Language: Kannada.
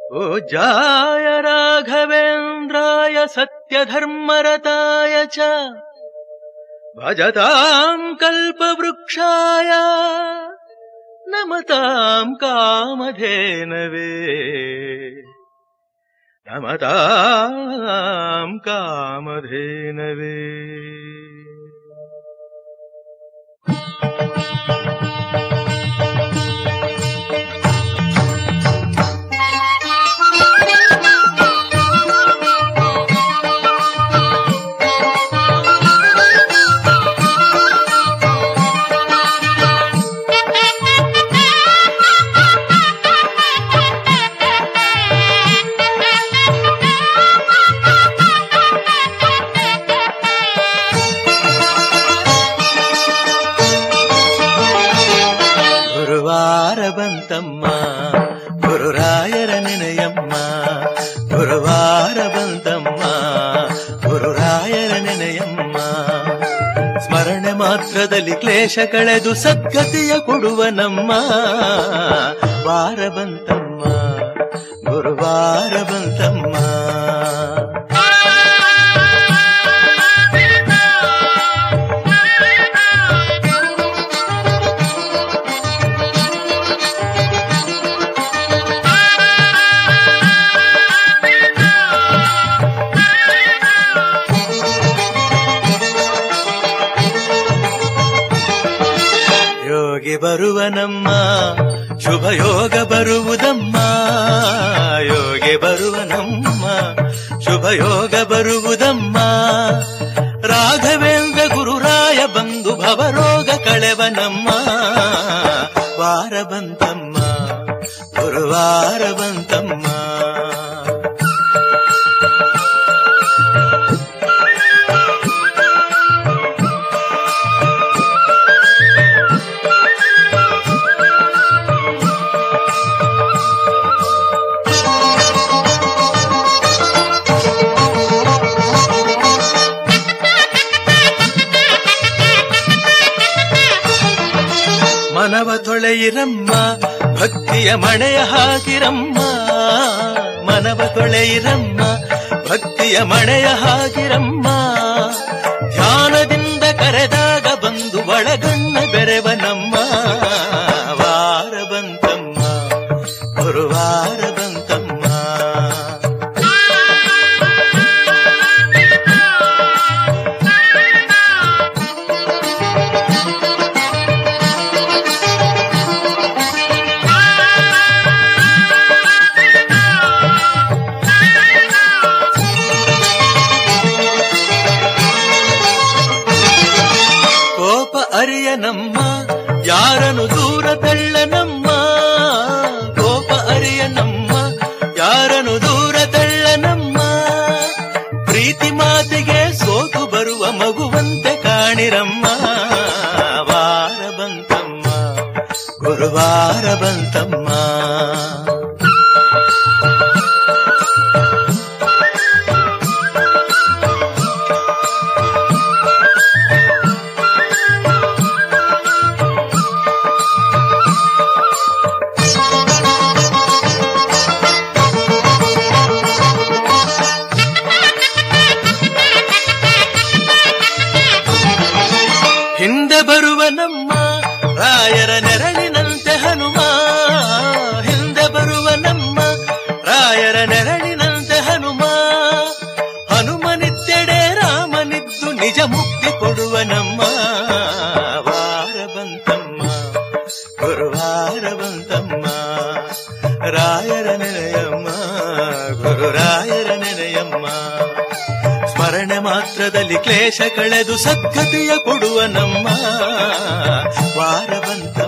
पूज्याय राघवेन्द्राय सत्यधर्मरताय च भजतां कल्पवृक्षाय नमतां कामधेनवे नमतां कामधेनवे। ಬಂತಮ್ಮ ಗುರುರಾಯರ ನೆನೆಯಮ್ಮ, ಗುರುವಾರ ಬಂತಮ್ಮ ಗುರುರಾಯರ ನೆನೆಯಮ್ಮ. ಸ್ಮರಣೆ ಮಾತ್ರದಲ್ಲಿ ಕ್ಲೇಶ ಕಳೆದು ಸದ್ಗತಿಯ ಕೊಡುವ ನಮ್ಮ ವಾರ ಬಂತಮ್ಮ ಗುರುವಾರ ಬಂತಮ್ಮ. ಬರುವ ನಮ್ಮ ಶುಭ ಯೋಗ ಬರುವುದಮ್ಮ, ಯೋಗಿ ಬರುವ ನಮ್ಮ ಶುಭ ಯೋಗ ಬರುವುದಮ್ಮ. ರಾಘವೇಂದ್ರ ಗುರುರಾಯ ಬಂದು ಭವರೋಗ ಕಳೆವ ನಮ್ಮ ವಾರ ಬಂತಮ್ಮ ಗುರುವಾರ ಬಂತಮ್ಮ. ಮನವ ತೊಳೆಯಿರಮ್ಮ ಭಕ್ತಿಯ ಮಳೆಯ ಹಾಕಿರಮ್ಮ, ಮನವ ತೊಳೆಯಿರಮ್ಮ ಭಕ್ತಿಯ ಮಳೆಯ ಹಾಕಿರಮ್ಮ. ಧ್ಯಾನದಿಂದ ಕರೆದಾಗ ಬಂದು ಒಳಗಣ್ಣ ಬೆರೆವ ನಮ್ಮ ವಾರ ಬಂತಮ್ಮ ಗುರುವಾರ ಬಂತಮ್ಮ. ಅರಿಯನಮ್ಮ ಯಾರನು ದೂರ ತಳ್ಳನಮ್ಮ, ಕೋಪ ಅರಿಯನಮ್ಮ ಯಾರನು ದೂರ ತಳ್ಳನಮ್ಮ. ಪ್ರೀತಿ ಮಾತಿಗೆ ಸೋತು ಬರುವ ಮಗುವಂತೆ ಕಾಣಿರಮ್ಮ ವಾರ ಬಂತಮ್ಮ ಗುರುವಾರ ಬಂತಮ್ಮ. ಹಿಂದೆ ಬರುವ ನಮ್ಮ ರಾಯರ ನೆರಳಿನಂತೆ ಹನುಮ, ಹಿಂದೆ ಬರುವ ನಮ್ಮ ರಾಯರ ನೆರಳಿನಂತೆ ಹನುಮ. ಹನುಮನಿತ್ತೆಡೆ ರಾಮನಿದ್ದು ನಿಜ ಮುಕ್ತಿ ಕೊಡುವ ನಮ್ಮ ವಾರ ಬಂತಮ್ಮ ಗುರುವಾರ ಬಂತಮ್ಮ. ರಾಯರ ನೆನೆಯಮ್ಮ ಗುರುರಾಯರ ನೆನೆಯಮ್ಮ. ಸ್ಮರಣೆ ಮಾತ್ರದಲ್ಲಿ ಕ್ಲೇಶ ಕಳೆದು ಸದ್ಗತಿಯ ಕೊಡುವ ನಮ್ಮ ವಾರ ಬಂತ